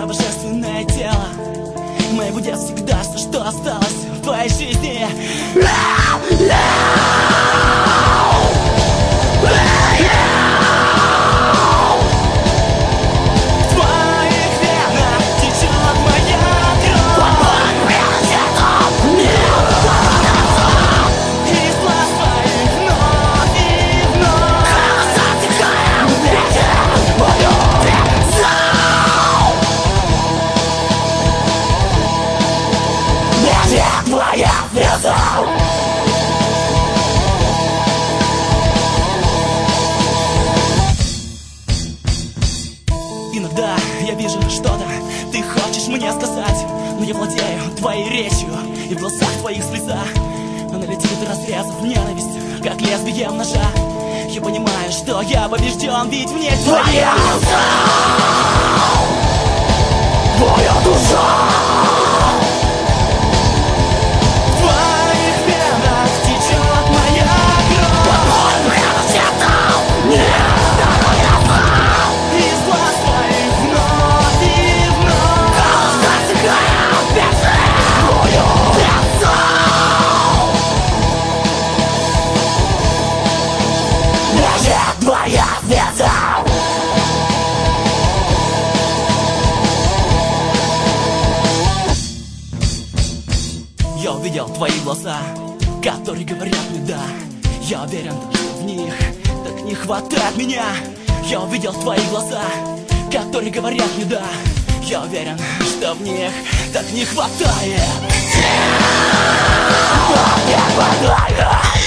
это божественное тело моего детства, всегда все, что осталось в твоей жизни. Иногда я вижу что-то, ты хочешь мне сказать, но я владею твоей речью, и в глазах твоих слеза она летит, разрезав ненависть, как лезвием ножа. Я понимаю, что я побежден, ведь мне твоя душа, твоя душа. Я увидел твои глаза, которые говорят мне да. Я уверен, что в них так не хватает меня. Я увидел твои глаза, которые говорят мне да. Я уверен, что в них так не хватает. Не хватает.